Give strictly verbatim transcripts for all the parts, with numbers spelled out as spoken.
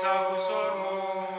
άκουσον μου.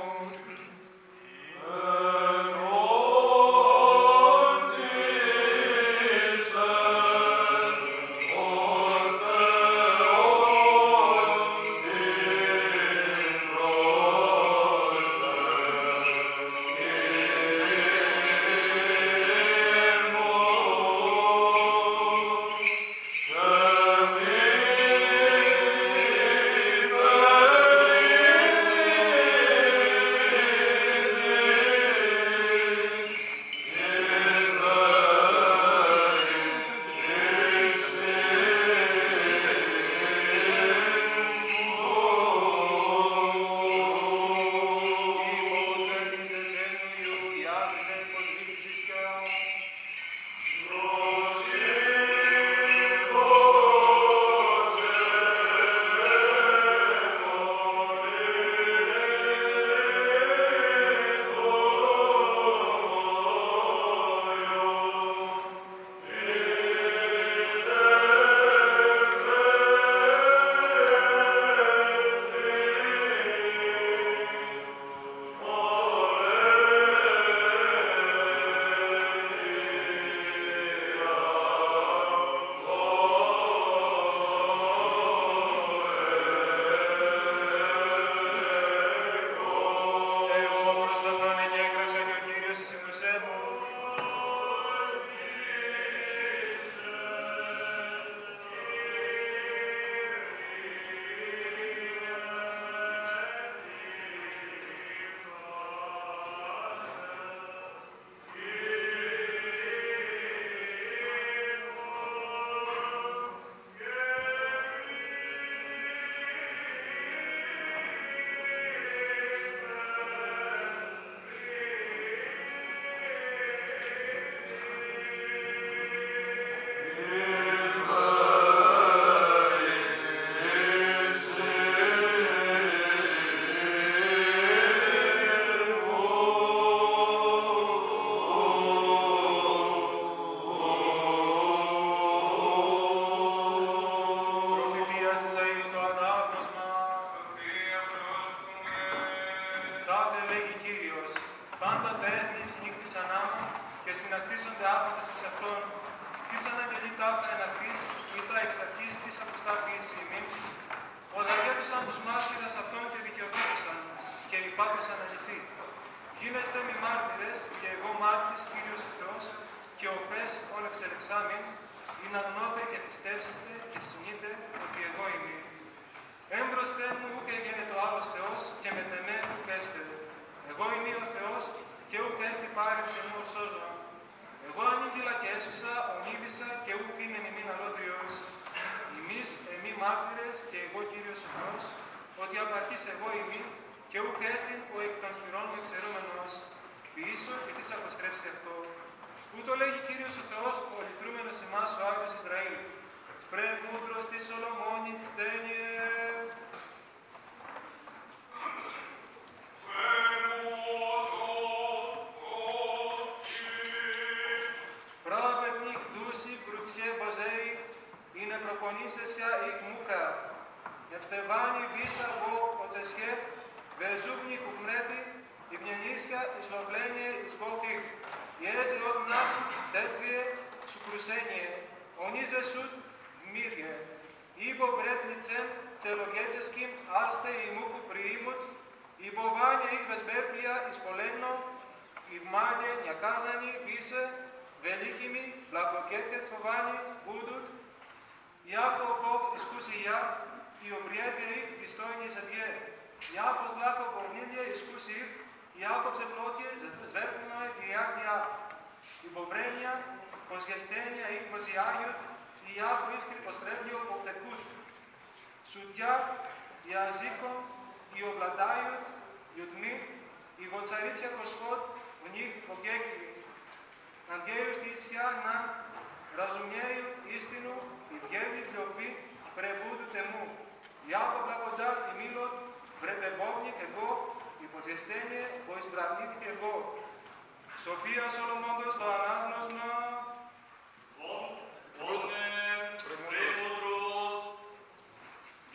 Σοφία Σολομώντος το ανάγνωσμα.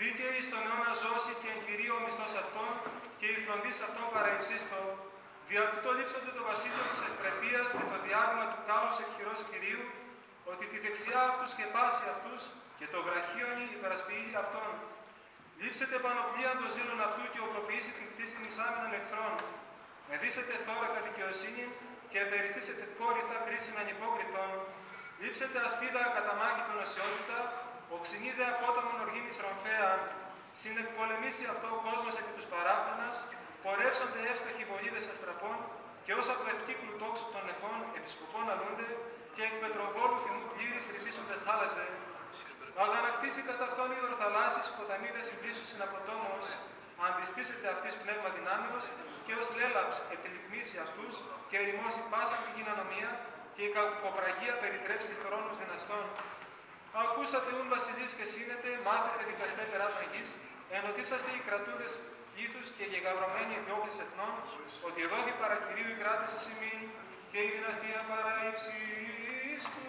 Δίκαιοι στον αιώνα ζώσει και εν κυρίω μισθός αυτών και η φροντίς αυτών παραυξίστο. Δια τούτο λείψονται το βασίλειο της ευπρεπείας και το διάβημα του κάλους εκχειρός Κυρίου, ότι τη δεξιά αυτούς και πάση αυτούς και το βραχίονι υπερασποιεί αυτών. Λείψετε πανοπλίαν των ζήλων αυτού και οπλοποιήσει την κτήση νησάμενων εχθρών. Μεδίσετε θώρακα δικαιοσύνη και περιθύσετε κόρυθα κρίση ανυπόκριτων. Λείψετε ασπίδα κατά μάχη των οσιότητα, οξυνίδε απότομον οργήνης ρομφαία. Συνεκπολεμήσει αυτό ο κόσμος επί τους παράφρονας, πορεύσονται εύστοχοι βολίδες αστραπών και όσα του ευκύκλου τόξου των νεφών επισκοπών αλούνται και εκ πετροβόλου θυμού πλήρης ρυθίσονται θάλασσε. Αγανακτήσει κατά αυτόν είδωρ θαλάσσης, ποταμίδες συμπλήσου συναποτόμος, αντιστήσετε αυτής πνεύμα δυνάμεως και ως λέλαψ επιλικμίσει αυτούς και ερημώσει πάσα την κοινωνία και η κακοπραγία περιτρέψει θρόνους δυναστών. Ακούσατε ούν βασιλείς και σύνετε, μάθετε δικαστέ περά των γης, ενωτήσαστε οι κρατούντες ήθους και γεγαυρωμένοι επιόπλης εθνών, ότι εδόθη παρακυρίου η κράτηση σημείν και η δυναστεία παραυξίστου.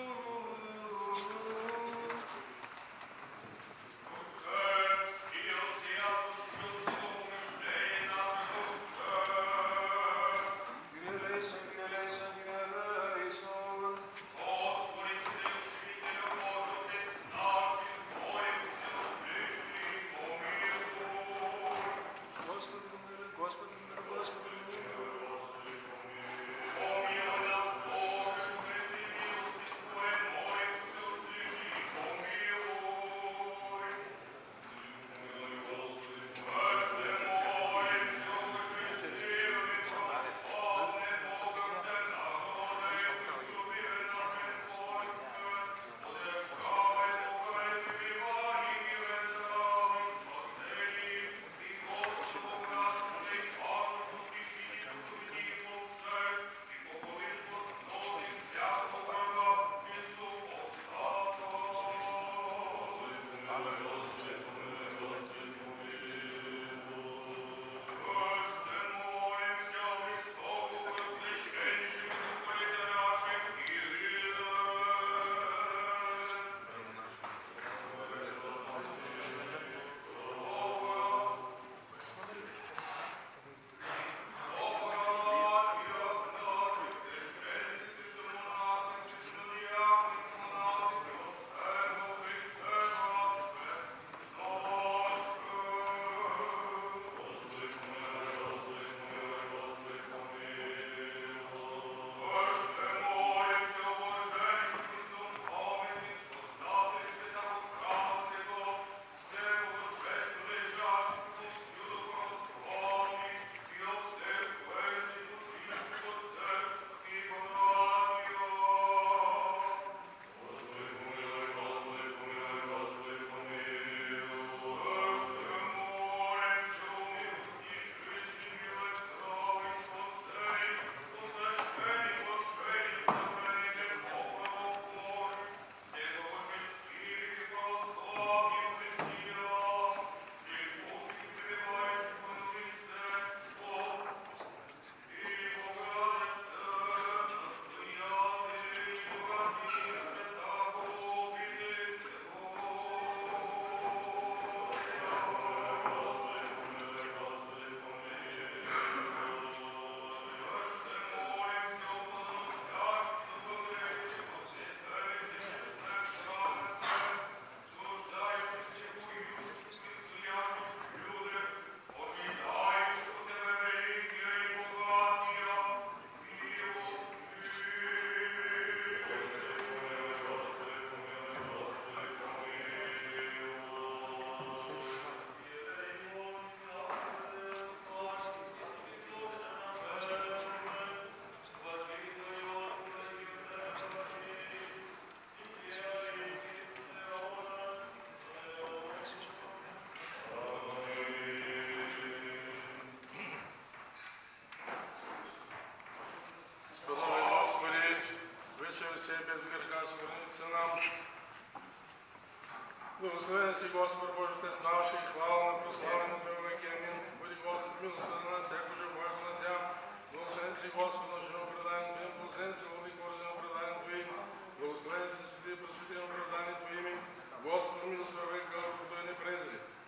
Благословен си, Господь Боже, Отец наши, хвала на прославено Твое веки, амин. Бъди Господь милостта на нас, всяко же Бога на Тя. Благословен си, Господь, на жено преданием Твоим, благословен си, Владик Боже, на преданием Твоим. Благословен си, Святи, просвети на преданием Твоим. Господь, милост века, Твое не презри.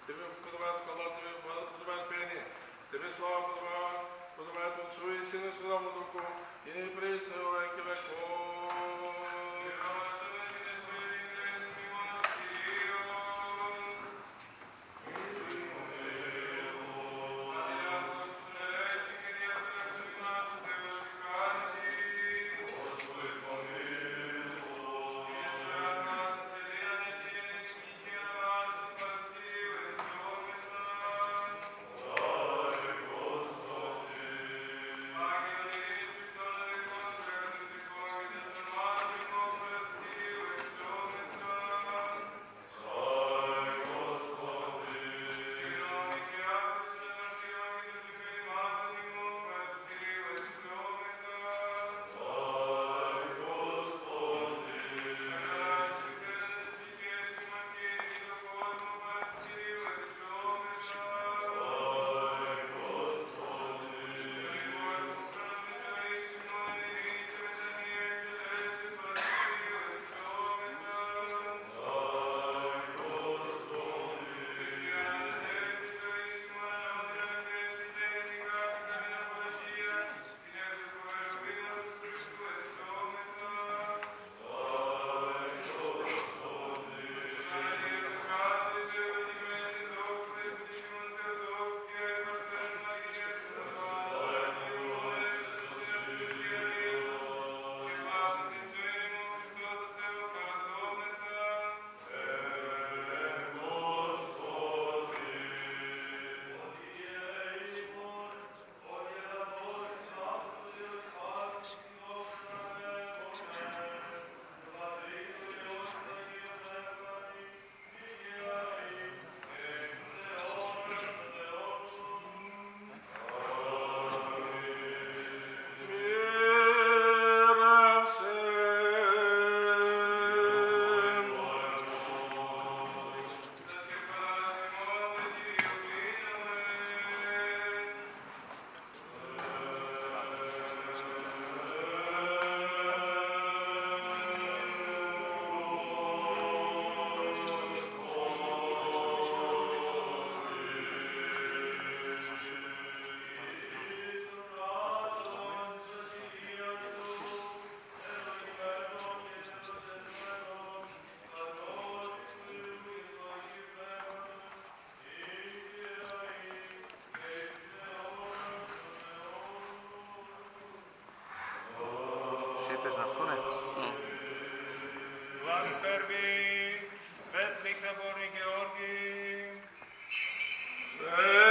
Сину Святому Духу, и ныне присно и во веки веков. Είπες να έρθουνε. Глас първи, светлик на Борни Георги. Свет